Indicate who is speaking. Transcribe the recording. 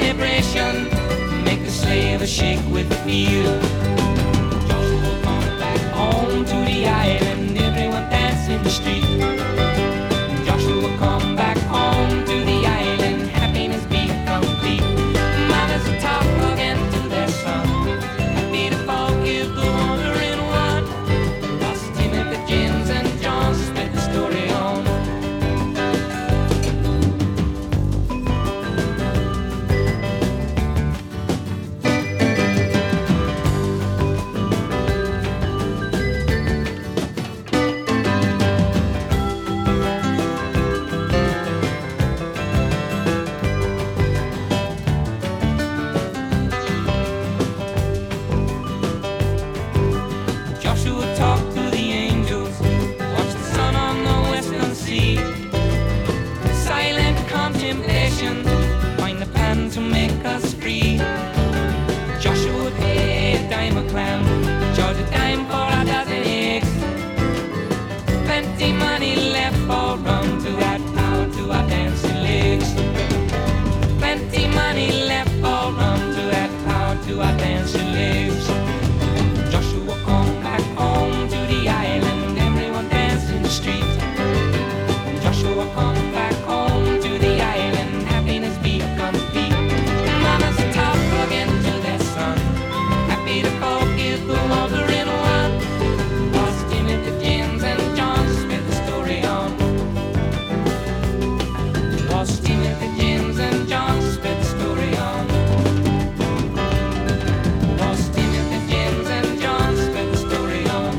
Speaker 1: celebration, make the slave shake with fear. Joshua come back home to the island, everyone dance in the street. Joshua come back home to the island, happiness be complete. Mothers talk again to their son, happy to forgive the wandering one. Lost Timothy, James and John, spread the story on. Joshua talked to the angels, watched the sun on the western sea. Silent contemplation, find the plan to make us free. Joshua paid a dime a clam, charged a dime for a dozen eggs. Plenty money left for rum to add power to our dancing legs. Plenty money left for rum to add power to our dancing legs. Joshua come back home to the island, everyone dance in the street. Joshua come back home to the island, happiness be complete. Mamas talk again to their son, happy to forgive the wandering one. Lost Timothy, James and John, spread the story on. Lost Timothy, James and John, spread the story on. Lost Timothy, James and John, spread the story on.